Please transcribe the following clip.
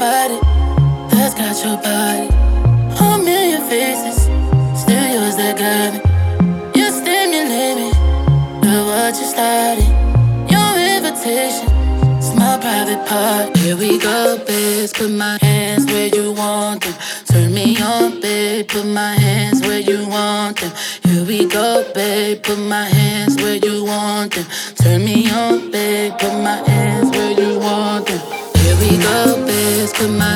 somebody that's got your body. A million faces, still yours that got me. You stimulate me, love what you started. Your invitation, it's my private part. Here we go, babe, put my hands where you want them. Turn me on, babe, put my hands where you want them. Here we go, babe, put my hands where you want them. Turn me on, babe, put my hands where you want them. Here we go, babe, put my